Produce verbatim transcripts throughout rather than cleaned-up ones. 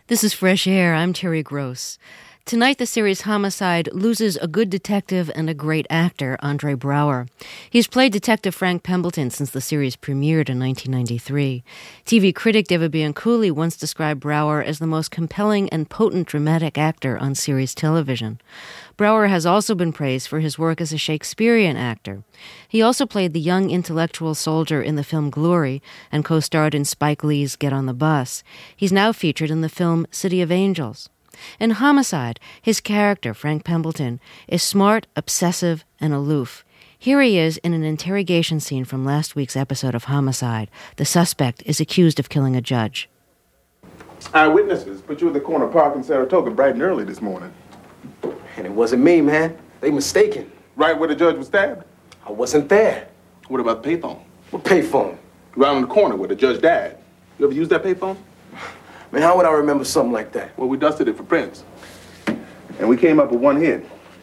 This is Fresh Air. I'm Terry Gross. Tonight, the series Homicide loses a good detective and a great actor, Andre Braugher. He's played Detective Frank Pembleton since the series premiered in nineteen ninety-three. T V critic David Bianculli once described Braugher as the most compelling and potent dramatic actor on series television. Braugher has also been praised for his work as a Shakespearean actor. He also played the young intellectual soldier in the film Glory and co-starred in Spike Lee's Get on the Bus. He's now featured in the film City of Angels. In Homicide, his character, Frank Pembleton, is smart, obsessive, and aloof. Here he is in an interrogation scene from last week's episode of Homicide. The suspect is accused of killing a judge. Eyewitnesses put you at the corner park in Saratoga bright and early this morning. And it wasn't me, man. They mistaken. Right where the judge was stabbed? I wasn't there. What about the payphone? What payphone? Right on the corner where the judge died. You ever used that payphone? Man, how would I remember something like that? Well, we dusted it for prints. And we came up with one hit.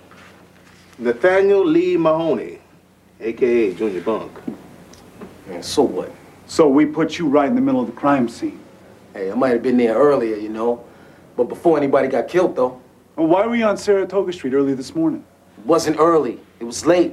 Nathaniel Lee Mahoney, a k a. Junior Bunk. Man, so what? So we put you right in the middle of the crime scene. Hey, I might have been there earlier, you know. But before anybody got killed, though. Well, why were you on Saratoga Street early this morning? It wasn't early. It was late.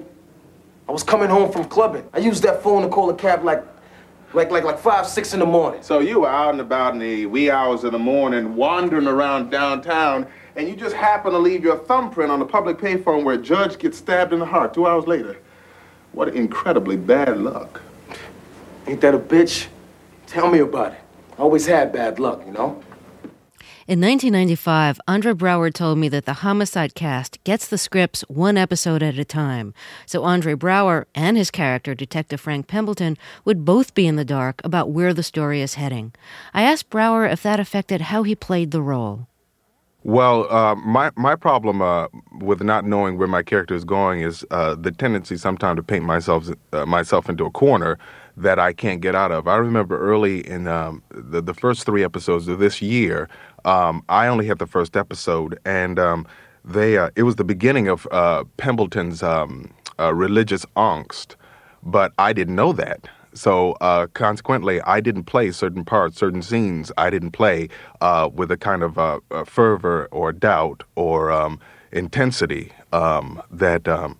I was coming home from clubbing. I used that phone to call a cab like, like, like, like five, six in the morning. So you were out and about in the wee hours of the morning, wandering around downtown, and you just happen to leave your thumbprint on the public payphone where a judge gets stabbed in the heart two hours later. What incredibly bad luck. Ain't that a bitch? Tell me about it. I always had bad luck, you know? In nineteen ninety-five, Andre Braugher told me that the Homicide cast gets the scripts one episode at a time. So Andre Braugher and his character, Detective Frank Pembleton, would both be in the dark about where the story is heading. I asked Braugher if that affected how he played the role. Well, uh, my my problem uh, with not knowing where my character is going is uh, the tendency sometimes to paint myself uh, myself into a corner that I can't get out of. I remember early in um, the, the first three episodes of this year, um, I only had the first episode, and um, they uh, it was the beginning of uh, Pembleton's um, uh, religious angst, but I didn't know that. So uh, consequently, I didn't play certain parts, certain scenes. I didn't play uh, with a kind of uh, uh, fervor or doubt or um, intensity um, that um,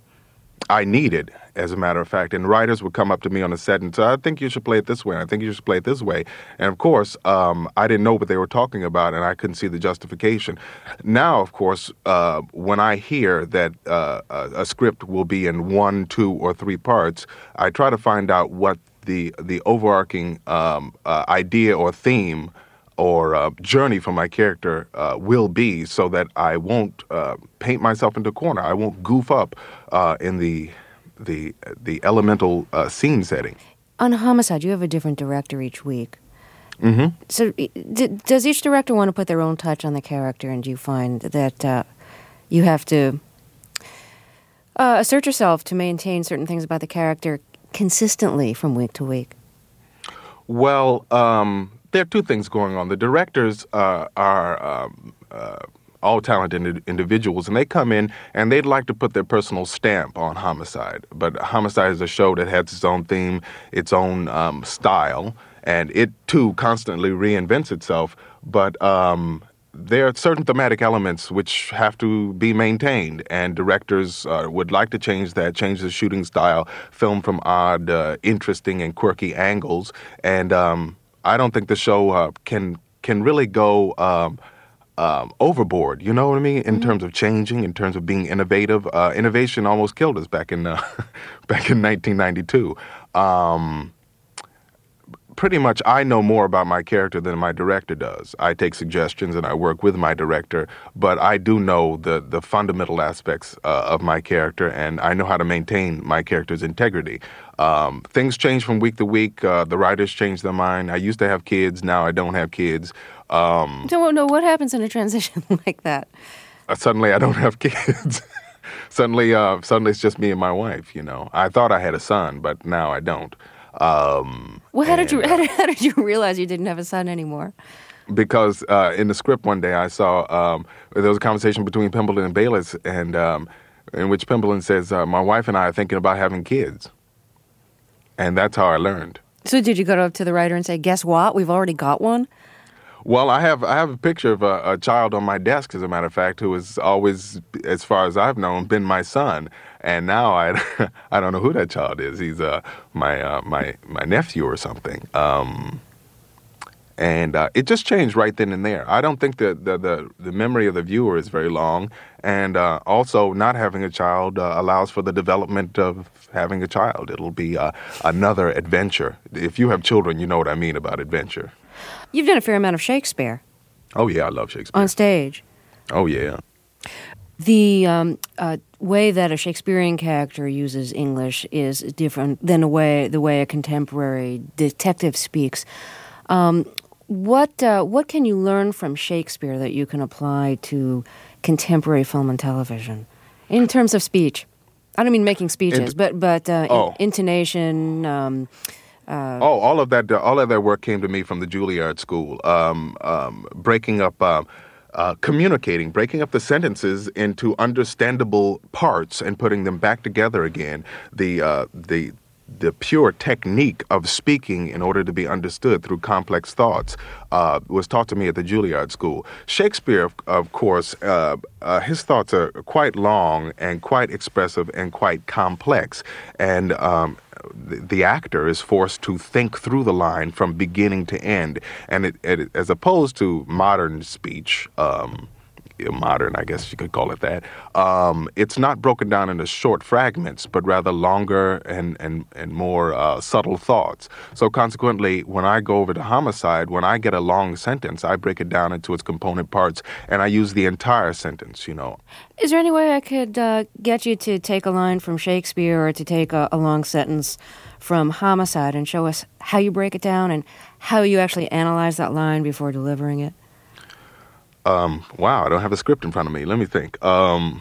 I needed, as a matter of fact. And writers would come up to me on the set and say, I think you should play it this way. I think you should play it this way. And of course, um, I didn't know what they were talking about, and I couldn't see the justification. Now, of course, uh, when I hear that uh, a, a script will be in one, two, or three parts, I try to find out what the the overarching um, uh, idea or theme or uh, journey for my character uh, will be, so that I won't uh, paint myself into a corner. I won't goof up uh, in the the the elemental uh, scene setting. On Homicide, you have a different director each week. Mm-hmm. So d- does each director want to put their own touch on the character, and do you find that uh, you have to uh, assert yourself to maintain certain things about the character consistently from week to week? Well, um, there are two things going on. The directors uh, are um, uh, all talented ind- individuals, and they come in and they'd like to put their personal stamp on Homicide. But Homicide is a show that has its own theme, its own um, style, and it, too, constantly reinvents itself. But um, there are certain thematic elements which have to be maintained, and directors uh, would like to change that, change the shooting style, film from odd, uh, interesting, and quirky angles. And um, I don't think the show uh, can can really go um, um, overboard, you know what I mean, in mm-hmm. terms of changing, in terms of being innovative. Uh, innovation almost killed us back in uh, back in nineteen ninety-two. Um, Pretty much, I know more about my character than my director does. I take suggestions and I work with my director, but I do know the, the fundamental aspects uh, of my character, and I know how to maintain my character's integrity. Um, things change from week to week. Uh, the writers change their mind. I used to have kids. Now I don't have kids. Um, no, no, what happens in a transition like that? Uh, suddenly I don't have kids. suddenly, uh, suddenly it's just me and my wife, you know. I thought I had a son, but now I don't. Um, well, how and, did you how did, how did you realize you didn't have a son anymore? Because uh, in the script one day I saw um, there was a conversation between Pembleton and Bayliss, and um, in which Pembleton says, uh, "My wife and I are thinking about having kids," and that's how I learned. So, did you go up to the writer and say, "Guess what? We've already got one"? Well, I have I have a picture of a, a child on my desk, as a matter of fact, who has always, as far as I've known, been my son. And now I I don't know who that child is. He's uh my uh, my my nephew or something. Um, and uh, it just changed right then and there. I don't think that the, the the memory of the viewer is very long. And uh, also, not having a child uh, allows for the development of having a child. It'll be uh, another adventure. If you have children, you know what I mean about adventure. You've done a fair amount of Shakespeare. Oh, yeah, I love Shakespeare. On stage. Oh, yeah. The um, uh, way that a Shakespearean character uses English is different than the way the way a contemporary detective speaks. Um, what uh, what can you learn from Shakespeare that you can apply to contemporary film and television in terms of speech? I don't mean making speeches, Int- but but uh, oh. in, intonation. Um, uh, oh, all of that. Uh, all of that work came to me from the Juilliard School. Um, um, breaking up, uh, uh, communicating, breaking up the sentences into understandable parts and putting them back together again. The uh, the the pure technique of speaking in order to be understood through complex thoughts uh, was taught to me at the Juilliard School. Shakespeare, of, of course, uh, uh, his thoughts are quite long and quite expressive and quite complex. And um, the, the actor is forced to think through the line from beginning to end. And it, it, as opposed to modern speech, um, modern, I guess you could call it that. Um, it's not broken down into short fragments, but rather longer and and and more uh, subtle thoughts. So consequently, when I go over to Homicide, when I get a long sentence, I break it down into its component parts, and I use the entire sentence. You know. Is there any way I could uh, get you to take a line from Shakespeare or to take a, a long sentence from Homicide and show us how you break it down and how you actually analyze that line before delivering it? Um, wow, I don't have a script in front of me. Let me think. Um,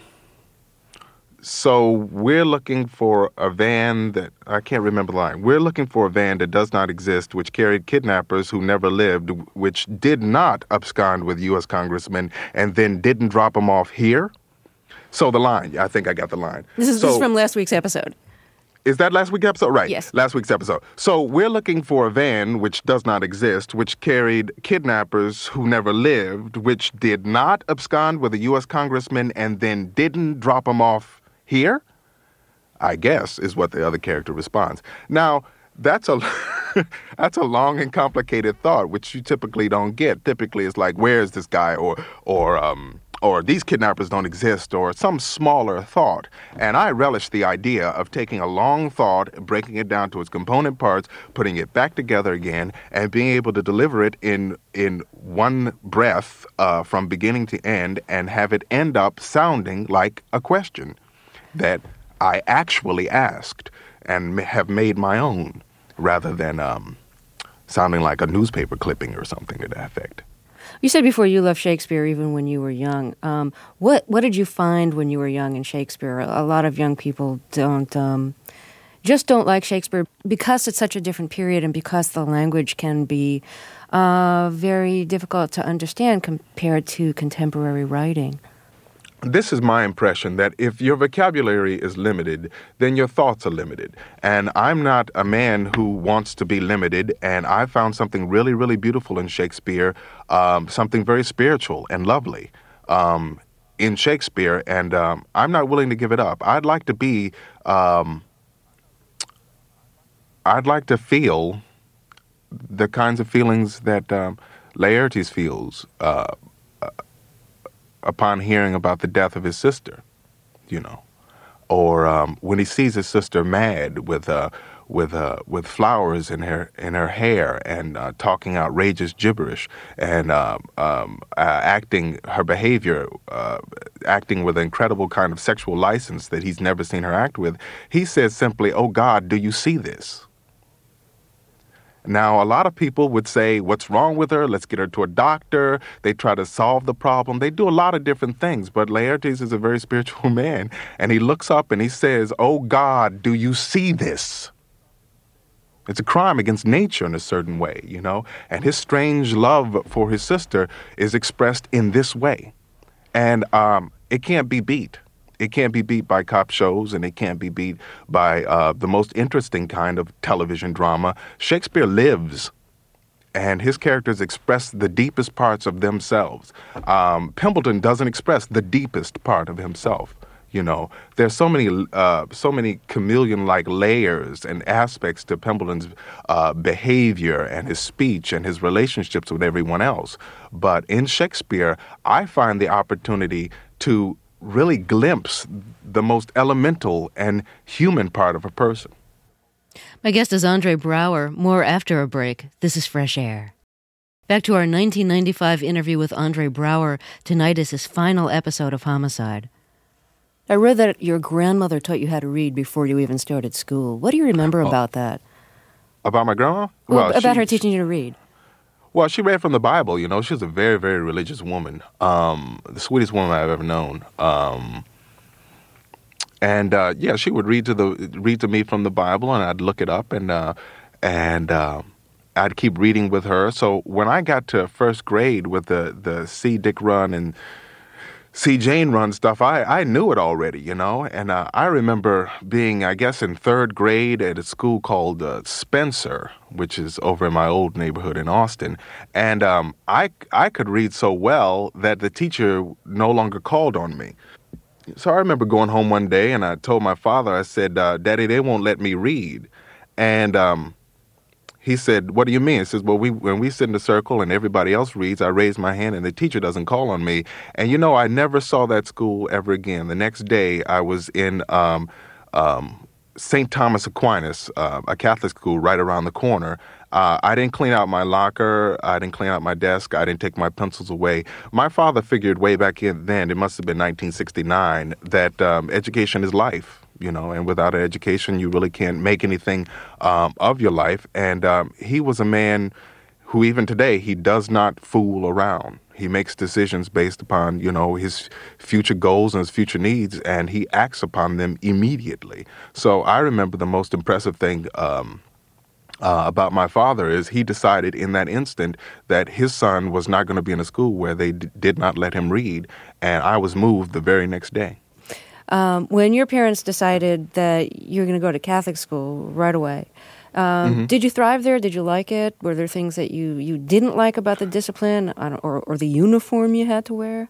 so we're looking for a van that, I can't remember the line. We're looking for a van that does not exist, which carried kidnappers who never lived, which did not abscond with U S congressmen, and then didn't drop them off here. So the line, I think I got the line. This is, so, this is from last week's episode. Is that last week's episode? Right. Yes. Last week's episode. So we're looking for a van which does not exist, which carried kidnappers who never lived, which did not abscond with a U S congressman and then didn't drop them off here, I guess, is what the other character responds. Now, that's a that's a long and complicated thought, which you typically don't get. Typically, it's like, where is this guy? Or, or, um... or these kidnappers don't exist, or some smaller thought. And I relish the idea of taking a long thought, breaking it down to its component parts, putting it back together again, and being able to deliver it in in one breath uh, from beginning to end, and have it end up sounding like a question that I actually asked and have made my own, rather than um, sounding like a newspaper clipping or something to that effect. You said before you loved Shakespeare even when you were young. Um, what what did you find when you were young in Shakespeare? A lot of young people don't um, just don't like Shakespeare because it's such a different period and because the language can be uh, very difficult to understand compared to contemporary writing. This is my impression, that if your vocabulary is limited, then your thoughts are limited. And I'm not a man who wants to be limited, and I found something really, really beautiful in Shakespeare, um, something very spiritual and lovely um, in Shakespeare, and um, I'm not willing to give it up. I'd like to be, um, I'd like to feel the kinds of feelings that um, Laertes feels uh upon hearing about the death of his sister, you know, or um, when he sees his sister mad with uh, with uh, with flowers in her in her hair and uh, talking outrageous gibberish and uh, um, uh, acting her behavior, uh, acting with an incredible kind of sexual license that he's never seen her act with. He says simply, "Oh God, do you see this?" Now, a lot of people would say, what's wrong with her? Let's get her to a doctor. They try to solve the problem. They do a lot of different things. But Laertes is a very spiritual man. And he looks up and he says, oh, God, do you see this? It's a crime against nature in a certain way, you know. And his strange love for his sister is expressed in this way. And um, it can't be beat. It can't be beat by cop shows, and it can't be beat by uh, the most interesting kind of television drama. Shakespeare lives, and his characters express the deepest parts of themselves. Um, Pembleton doesn't express the deepest part of himself. You know, there's so many, uh, so many chameleon-like layers and aspects to Pembleton's uh, behavior and his speech and his relationships with everyone else. But in Shakespeare, I find the opportunity to really glimpse the most elemental and human part of a person. My guest is Andre Braugher. More after a break. This is Fresh Air. Back to our nineteen ninety-five interview with Andre Braugher. Tonight is his final episode of Homicide. I read that your grandmother taught you how to read before you even started school. What do you remember oh. about that? About my grandma? Well, well about she, her teaching you to read. Well, she read from the Bible, you know. She was a very, very religious woman. Um, the sweetest woman I've ever known. Um, and, uh, yeah, she would read to the read to me from the Bible, and I'd look it up, and uh, and uh, I'd keep reading with her. So when I got to first grade with the, the C. Dick Run and C. Jane Run stuff, I, I knew it already, you know, and uh, I remember being, I guess, in third grade at a school called uh, Spencer, which is over in my old neighborhood in Austin, and um, I, I could read so well that the teacher no longer called on me. So I remember going home one day, and I told my father, I said, uh, Daddy, they won't let me read, and um, he said, what do you mean? He says, well, we when we sit in a circle and everybody else reads, I raise my hand and the teacher doesn't call on me. And, you know, I never saw that school ever again. The next day I was in um, um, Saint Thomas Aquinas, uh, a Catholic school right around the corner. Uh, I didn't clean out my locker. I didn't clean out my desk. I didn't take my pencils away. My father figured way back in then, it must have been nineteen sixty-nine, that um, education is life. You know, and without an education, you really can't make anything um, of your life. And um, he was a man who, even today, he does not fool around. He makes decisions based upon, you know, his future goals and his future needs, and he acts upon them immediately. So I remember the most impressive thing um, uh, about my father is he decided in that instant that his son was not going to be in a school where they d- did not let him read, and I was moved the very next day. Um, when your parents decided that you're going to go to Catholic school right away, um, mm-hmm. did you thrive there? Did you like it? Were there things that you, you didn't like about the discipline or, or the uniform you had to wear?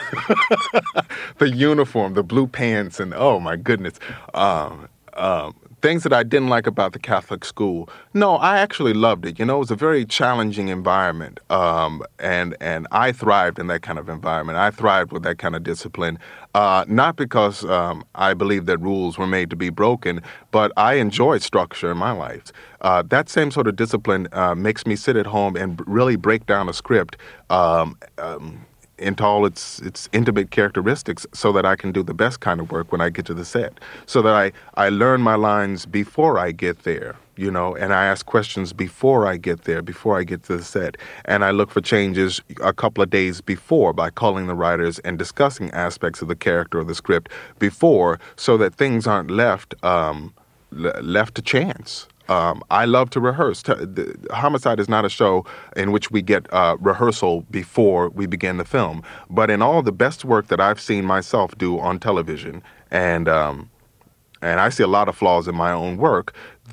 The uniform, the blue pants, and oh my goodness. Um, um, things that I didn't like about the Catholic school. No, I actually loved it. You know, it was a very challenging environment, um, and and I thrived in that kind of environment. I thrived with that kind of discipline, uh, not because um, I believe that rules were made to be broken, but I enjoyed structure in my life. Uh, that same sort of discipline uh, makes me sit at home and really break down a script um, um, into all its its intimate characteristics so that I can do the best kind of work when I get to the set. So that I, I learn my lines before I get there, you know, and I ask questions before I get there, before I get to the set. And I look for changes a couple of days before by calling the writers and discussing aspects of the character or the script before so that things aren't left um, l- left to chance. Um, I love to rehearse. The Homicide is not a show in which we get uh, rehearsal before we begin the film. But in all the best work that I've seen myself do on television, and um, and I see a lot of flaws in my own work,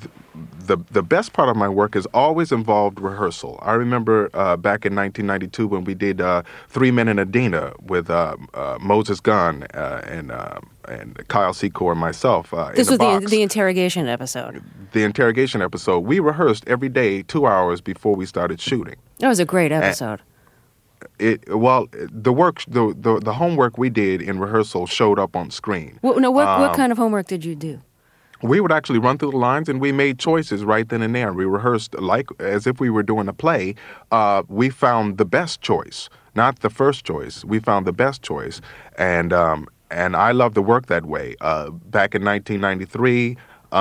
the the best part of my work has always involved rehearsal. I remember uh, back in nineteen ninety-two when we did uh, Three Men and Adina with uh, uh, Moses Gunn uh, and uh, and Kyle Secor and myself. Uh, this in the was box. the the interrogation episode. The interrogation episode. We rehearsed every day, two hours before we started shooting. That was a great episode. And it well, the work, the, the the homework we did in rehearsal showed up on screen. Well, no, what um, what kind of homework did you do? We would actually run through the lines, and we made choices right then and there. We rehearsed like as if we were doing a play. Uh, we found the best choice, not the first choice. We found the best choice, and um, and I love to work that way. Uh, back in nineteen ninety-three,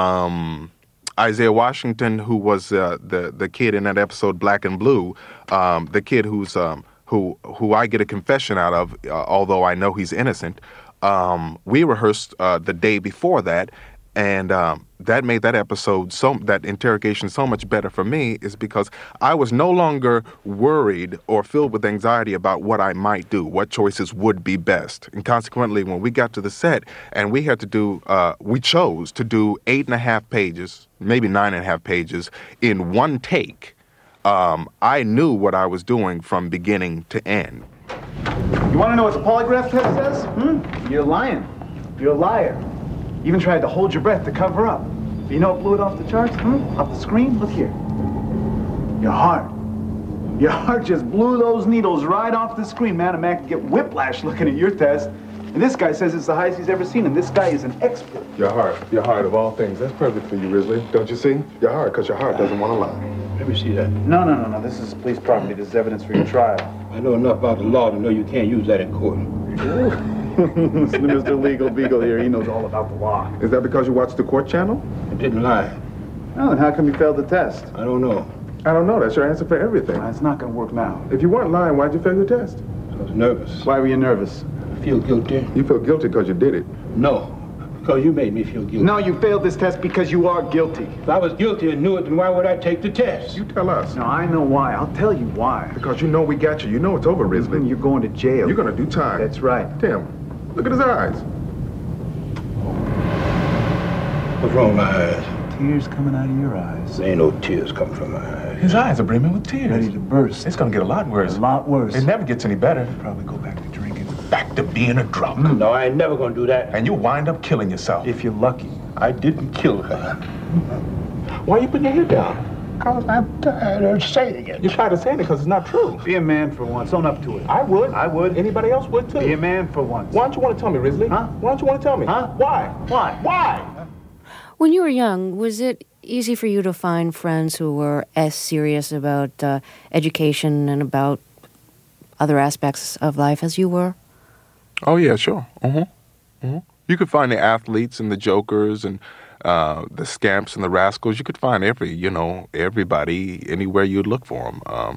um, Isaiah Washington, who was uh, the the kid in that episode Black and Blue, um, the kid who's um, who who I get a confession out of, uh, although I know he's innocent. Um, we rehearsed uh, the day before that. And um, that made that episode, so that interrogation so much better for me is because I was no longer worried or filled with anxiety about what I might do, what choices would be best. And consequently, when we got to the set and we had to do, uh, we chose to do eight and a half pages, maybe nine and a half pages in one take. Um, I knew what I was doing from beginning to end. You want to know what the polygraph test says? Hmm? You're lying. You're a liar. You even tried to hold your breath to cover up. You know what blew it off the charts? Hmm? Off the screen? Look here. Your heart. Your heart just blew those needles right off the screen. Man, a man could get whiplash looking at your test. And this guy says it's the highest he's ever seen, and this guy is an expert. Your heart. Your heart of all things. That's perfect for you, Risley. Don't you see? Your heart, because your heart doesn't want to lie. Let me see that. No, no, no, no. This is police property. This is evidence for your trial. I know enough about the law to know you can't use that in court. Mister Legal Beagle here, he knows all about the law. Is that because you watched the court channel? I didn't lie. Well, then how come you failed the test? I don't know. I don't know. That's your answer for everything. Uh, it's not going to work now. If you weren't lying, why'd you fail your test? I was nervous. Why were you nervous? I feel guilty. You feel guilty because you did it. No, because you made me feel guilty. No, you failed this test because you are guilty. If I was guilty and knew it, then why would I take the test? You tell us. No, I know why. I'll tell you why. Because you know we got you. You know it's over, Risley. You're going to jail. You're going to do time. That's right. Tim, look at his eyes. What's wrong with my eyes? Tears coming out of your eyes. There ain't no tears coming from my eyes. His eyes are brimming with tears. Ready to burst. It's going to get a lot worse. A lot worse. It never gets any better. Probably go back to drinking, back to being a drunk. No, I ain't never gonna do that. And you wind up killing yourself. If you're lucky. I didn't kill her. Why are you putting your head down? Because I'm tired of saying it. You try to say it because it's not true. Be a man for once. Own up to it. I would. I would. Anybody else would too. Be a man for once. Why don't you want to tell me, Risley? Huh? Why don't you want to tell me? Huh? Why? Why? Why? When you were young, was it easy for you to find friends who were as serious about uh, education and about other aspects of life as you were? Oh, yeah, sure. Uh-huh. Uh-huh. You could find the athletes and the jokers and uh, the scamps and the rascals. You could find every, you know, everybody anywhere you'd look for them. Um,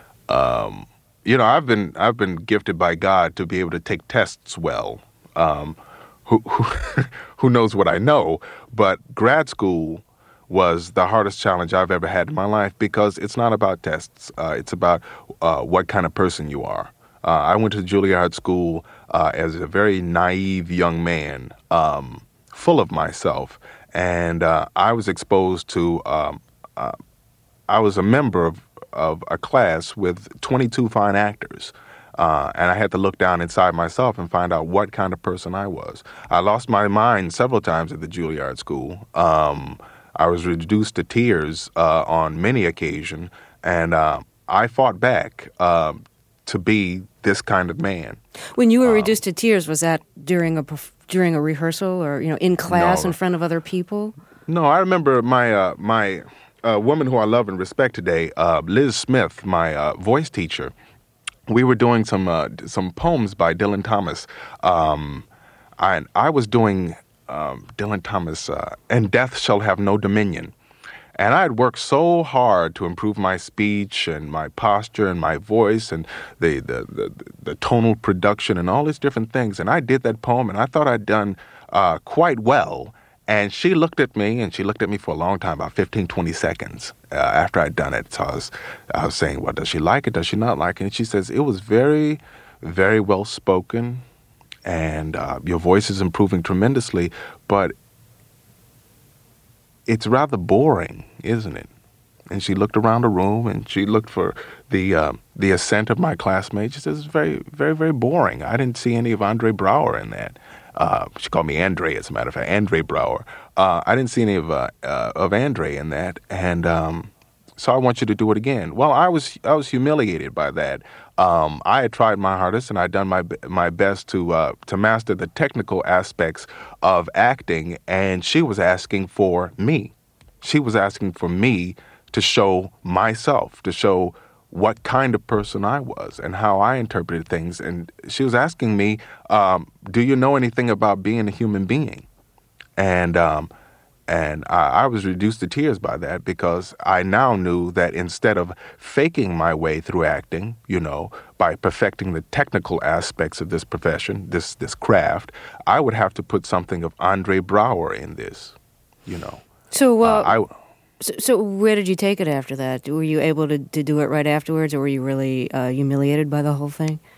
um, you know, I've been I've been gifted by God to be able to take tests well. Um, who, who, who knows what I know? But grad school was the hardest challenge I've ever had in my life because it's not about tests. Uh, it's about uh, what kind of person you are. Uh, I went to Juilliard School uh, as a very naive young man, um, full of myself, and uh, I was exposed to. Um, uh, I was a member of, of a class with twenty-two fine actors, uh, and I had to look down inside myself and find out what kind of person I was. I lost my mind several times at the Juilliard School. Um, I was reduced to tears uh, on many occasions, and uh, I fought back uh, to be this kind of man. When you were Um, reduced to tears, was that during a perf- during a rehearsal or you know in class No. in front of other people? No, I remember my uh, my uh, woman who I love and respect today, uh, Liz Smith, my uh, voice teacher. We were doing some uh, some poems by Dylan Thomas. Um, I I was doing um, Dylan Thomas, uh, and death shall have no dominion. And I had worked so hard to improve my speech and my posture and my voice and the, the, the, the tonal production and all these different things. And I did that poem, and I thought I'd done uh, quite well. And she looked at me, and she looked at me for a long time, about fifteen, twenty seconds uh, after I'd done it. So I was, I was saying, well, does she like it? Does she not like it? And she says, it was very, very well spoken, and uh, your voice is improving tremendously, but it's rather boring, isn't it? And she looked around the room, and she looked for the uh, the assent of my classmates. She says, it's very, very, very boring. I didn't see any of Andre Braugher in that. Uh, she called me Andre, as a matter of fact, Andre Braugher. Uh, I didn't see any of uh, uh, of Andre in that, and um, so I want you to do it again. Well, I was I was humiliated by that. Um, I had tried my hardest, and I'd done my my best to uh, to master the technical aspects of acting, and she was asking for me. She was asking for me to show myself, to show what kind of person I was and how I interpreted things. And she was asking me, um, do you know anything about being a human being? And um, and I, I was reduced to tears by that because I now knew that instead of faking my way through acting, you know, by perfecting the technical aspects of this profession, this this craft, I would have to put something of Andre Braugher in this, you know. So, uh, Uh, I, so, so where did you take it after that? Were you able to, to do it right afterwards, or were you really uh, humiliated by the whole thing?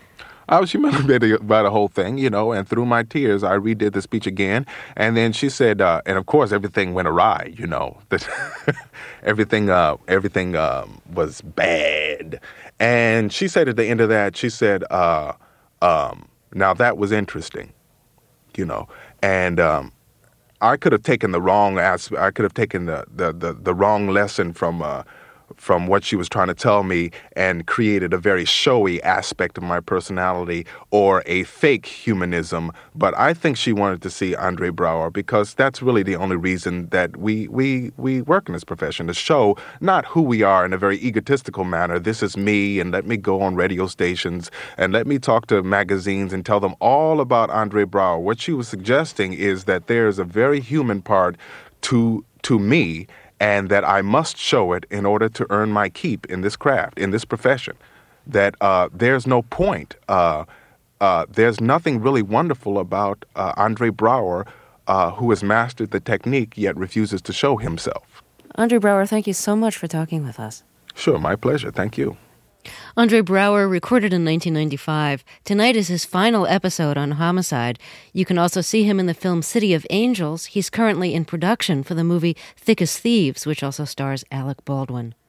I was humiliated by the whole thing, you know, and through my tears, I redid the speech again. And then she said, uh, and of course, everything went awry, you know, that everything, uh, everything um, was bad. And she said at the end of that, she said, uh, um, now that was interesting, you know, and um, I could have taken the wrong aspect. I could have taken the, the, the, the wrong lesson from uh, from what she was trying to tell me and created a very showy aspect of my personality or a fake humanism. But I think she wanted to see Andre Braugher because that's really the only reason that we we we work in this profession, to show not who we are in a very egotistical manner. This is me, and let me go on radio stations and let me talk to magazines and tell them all about Andre Braugher. What she was suggesting is that there's a very human part to to me, and that I must show it in order to earn my keep in this craft, in this profession. That uh, there's no point. Uh, uh, there's nothing really wonderful about uh, Andre Braugher, uh, who has mastered the technique yet refuses to show himself. Andre Braugher, thank you so much for talking with us. Sure, my pleasure. Thank you. Andre Braugher, recorded in nineteen ninety-five. Tonight is his final episode on Homicide. You can also see him in the film City of Angels. He's currently in production for the movie Thick as Thieves, which also stars Alec Baldwin.